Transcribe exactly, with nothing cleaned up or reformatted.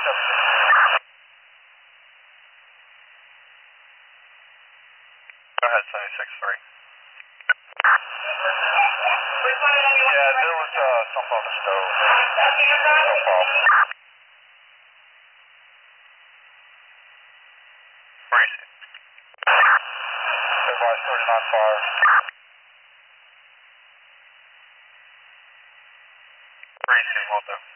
Go ahead, seventy-six three. Which one of them you want? Yeah, there was uh, something on the stove. No problem. Where is it? Everybody's thirty-nine fire. Where is it? Well done.